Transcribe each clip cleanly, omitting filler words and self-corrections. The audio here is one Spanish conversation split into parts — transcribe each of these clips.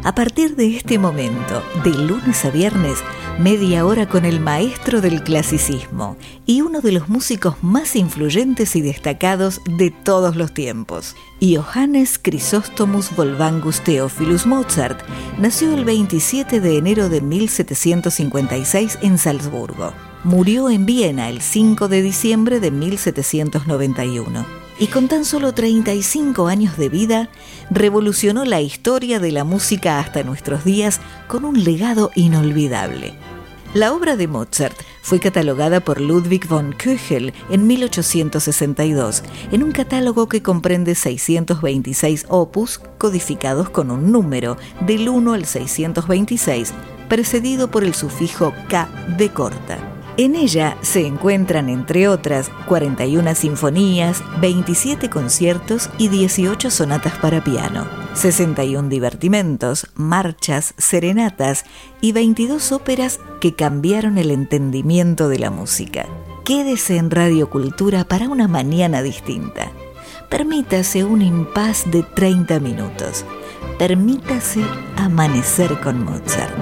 A partir de este momento, de lunes a viernes, media hora con el maestro del clasicismo y uno de los músicos más influyentes y destacados de todos los tiempos. Johannes Chrysostomus Wolfgangus Theophilus Mozart nació el 27 de enero de 1756 en Salzburgo. Murió en Viena el 5 de diciembre de 1791. Y con tan solo 35 años de vida, revolucionó la historia de la música hasta nuestros días con un legado inolvidable. La obra de Mozart fue catalogada por Ludwig von Köchel en 1862, en un catálogo que comprende 626 opus codificados con un número, del 1 al 626, precedido por el sufijo K de corta. En ella se encuentran, entre otras, 41 sinfonías, 27 conciertos y 18 sonatas para piano, 61 divertimentos, marchas, serenatas y 22 óperas que cambiaron el entendimiento de la música. Quédese en Radio Cultura para una mañana distinta. Permítase un impas de 30 minutos. Permítase amanecer con Mozart.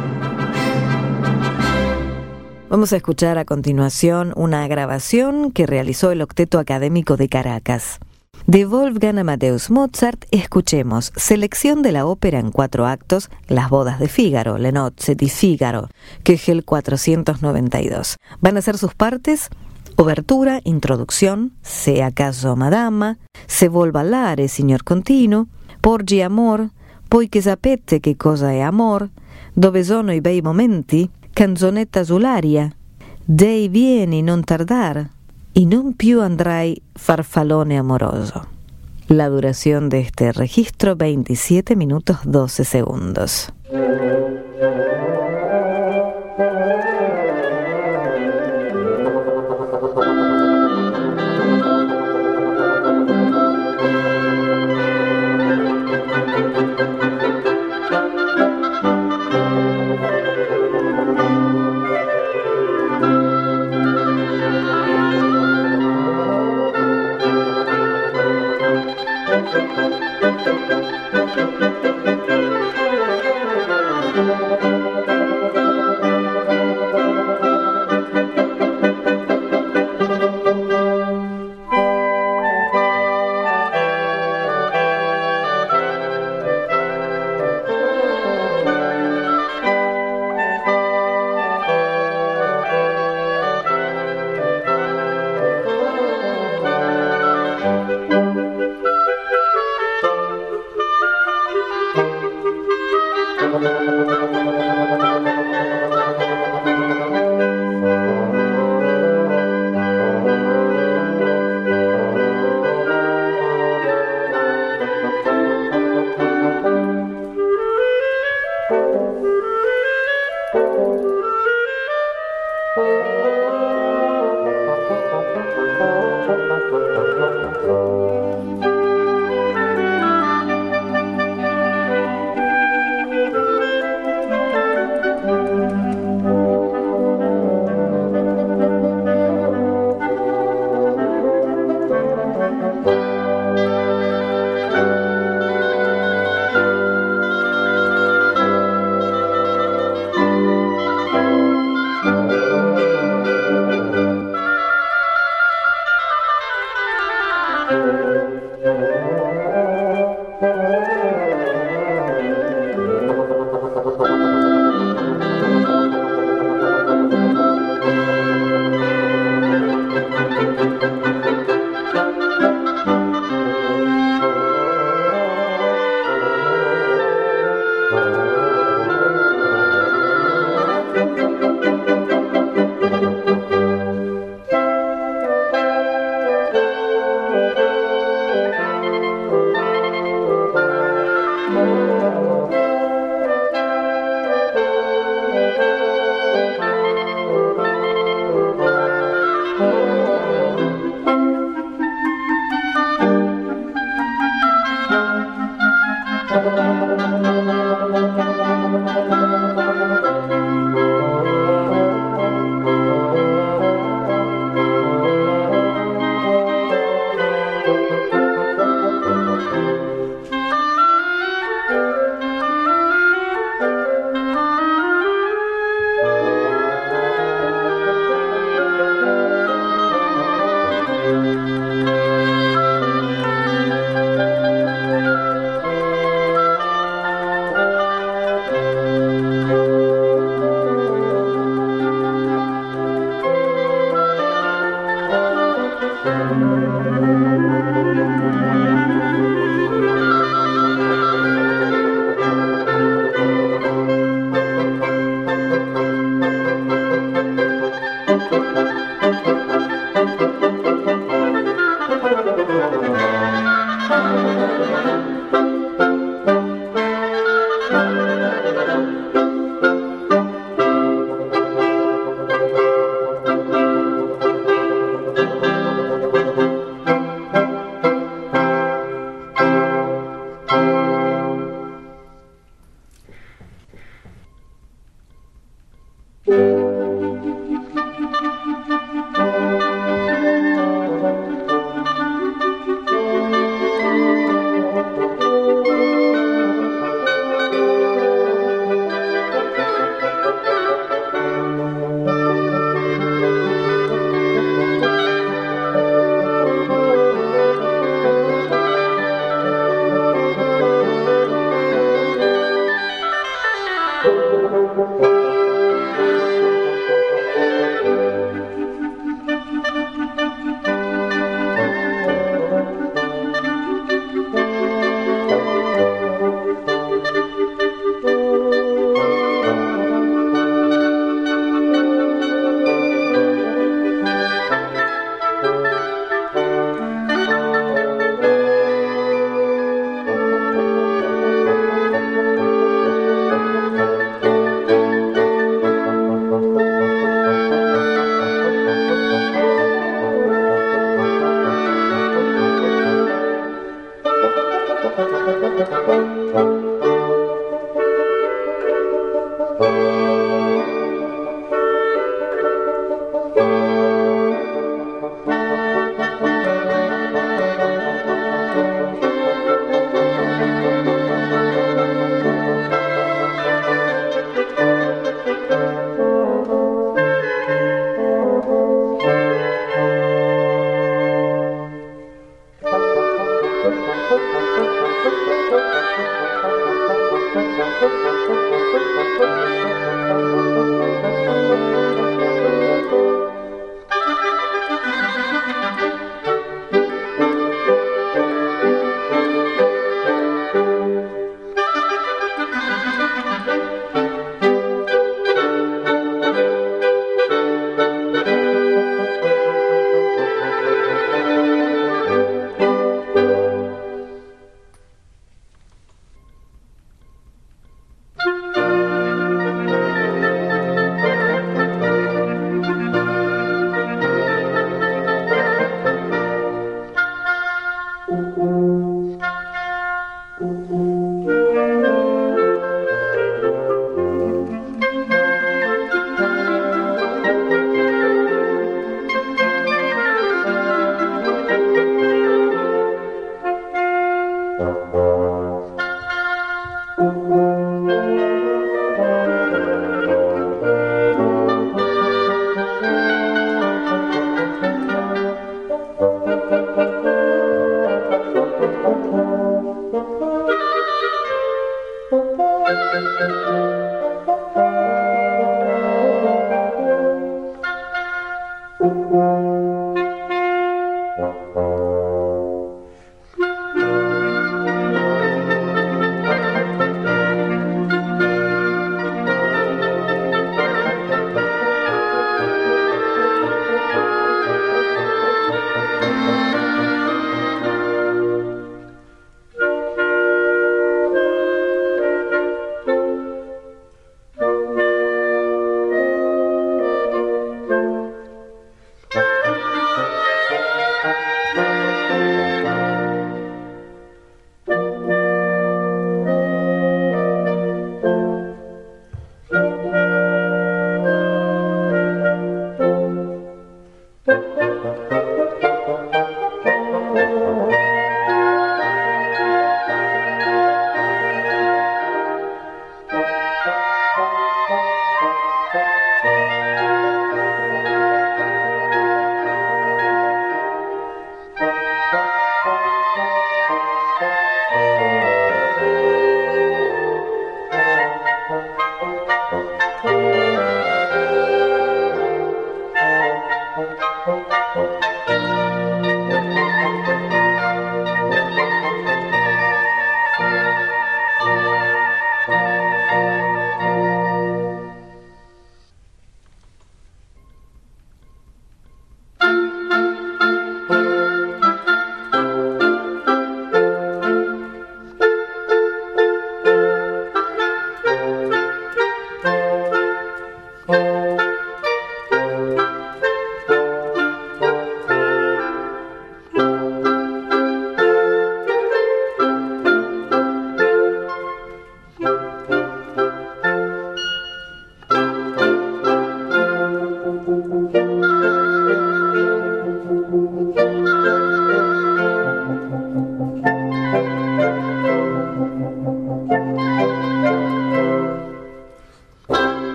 Vamos a escuchar a continuación una grabación que realizó el Octeto Académico de Caracas. De Wolfgang Amadeus Mozart escuchemos selección de la ópera en 4 actos, Las bodas de Fígaro, Le nozze di Figaro, Köchel 492. Van a ser sus partes: obertura, introducción, Se acaso Madama, Se vuol ballare, signor continuo, Porgi amor, Poi che sapete che cosa è amor, Dove sono i bei momenti, Canzonetta sull'aria, Dei vieni non tardar, y non più andrai farfallone amoroso. La duración de este registro, 27 minutos 12 segundos.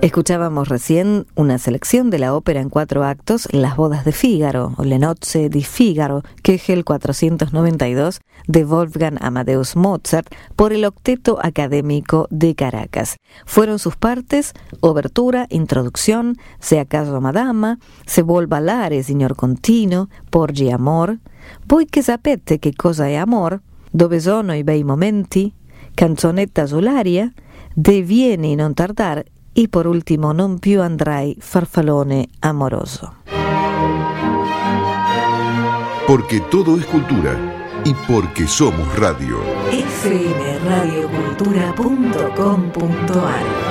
Escuchábamos recién una selección de la ópera en 4 actos Las bodas de Fígaro, o Le nozze di Figaro, Kegel 492, de Wolfgang Amadeus Mozart, por el Octeto Académico de Caracas. Fueron sus partes: obertura, introducción, Se acaso Madama, Se vuol ballare signor Contino, Porgi amor, Voi che sapete che cosa è amor, Dove sono i bei momenti, Canzonetta sull'aria, De vieni non tardar, y por último Non più andrai farfallone amoroso. Porque todo es cultura y porque somos radio. fmradiocultura.com.ar